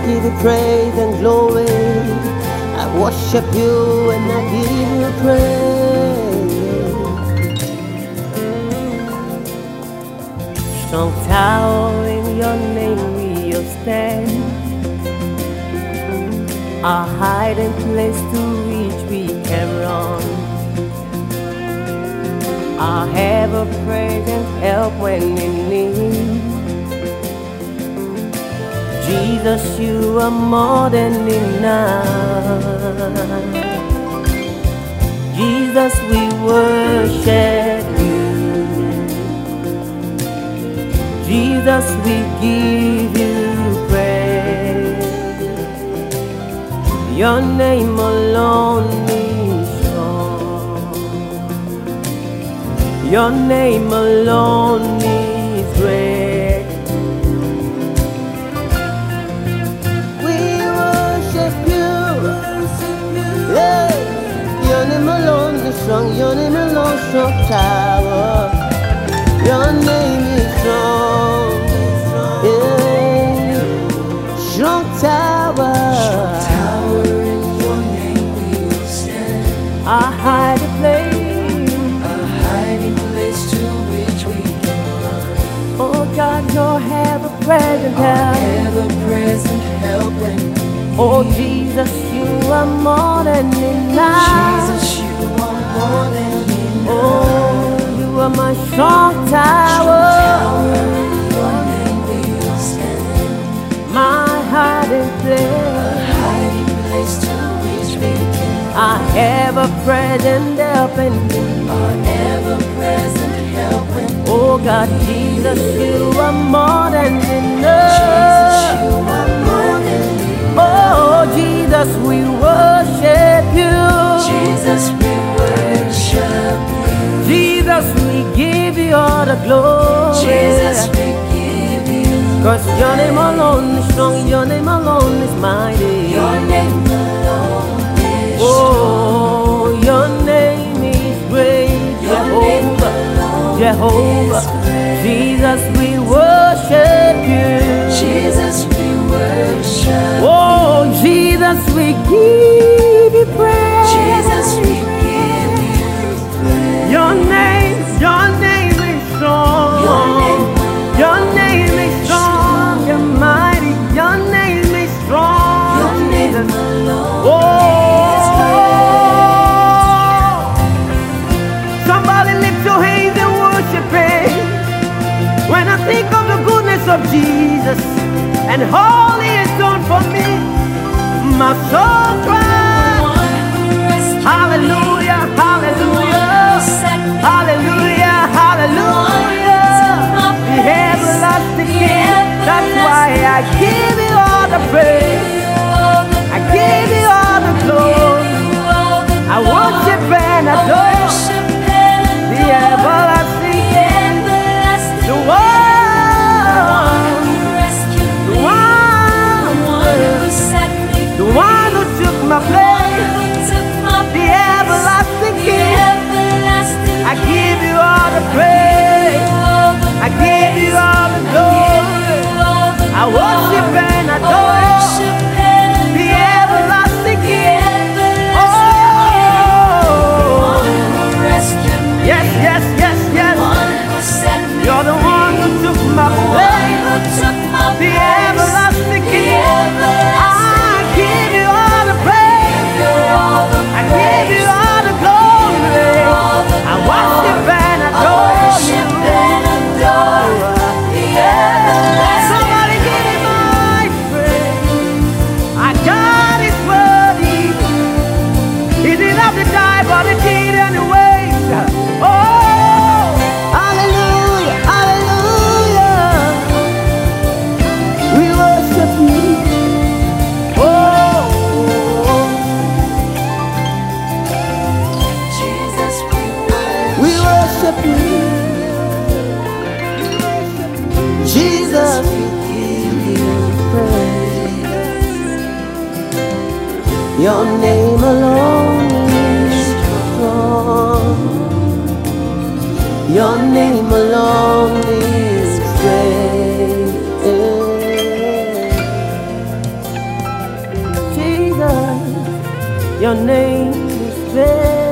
give you praise and glory. I worship you and I give you praise. Strong tower, in your name we will stand. Our hiding place to which we can run. Our ever-present help when we need. Jesus, you are more than enough. Jesus, we worship you. Jesus, we give you praise. Your name alone is strong. Your name alone is great. We worship you. Yeah. Your name alone is strong. Your name alone strong tower. Your name is strong. Yeah. Strong tower. Our hiding place to which we can run. Oh God, your ever-present help. Oh Jesus, you are more than enough. Jesus, you are more than enough. Oh, you are my strong tower. Your name will stand. My hiding place. To which we can. Our ever-present help in me. Our ever-present help in me. Oh God, Jesus, you are more than enough. Jesus, you are more than enough. Oh Jesus, we worship you. Jesus, we worship you. Jesus, we give you all the glory. Jesus, we give you. 'Cause your name alone is strong. Your name alone is mighty. Your name alone is Oh, strong. your name is great. Your name alone Jehovah. is great. Jesus, we worship you. Jesus, we worship. Oh, Jesus, we give you praise. Jesus, we give you praise. Your name is strong. Your name is strong. You're mighty. Your name is strong. Your name Jesus. alone Oh, is great. somebody lift your hands and worship Him. When I think of the goodness of Jesus and all He has done for me, my soul cries, hallelujah, hallelujah, hallelujah, hallelujah. The everlasting King, that's why I give you all the praise. I give you all the glory. I worship and adore the everlasting King, the one who took my place, the everlasting King. I give you all the praise. I give you all the glory. I worship and adore the everlasting King. Oh, yes, yes, yes, yes. You're the one who took my place, the everlasting King. I give you all the praise. I give you all the glory. I worship and adore you. Somebody give him my praise. Our God is worthy. He didn't have to die, but he did anyway. Oh, hallelujah, hallelujah. We worship you. Oh, Jesus, we worship you. Jesus, we give you praise. Your name alone is strong. Your name alone is great. Your name is there.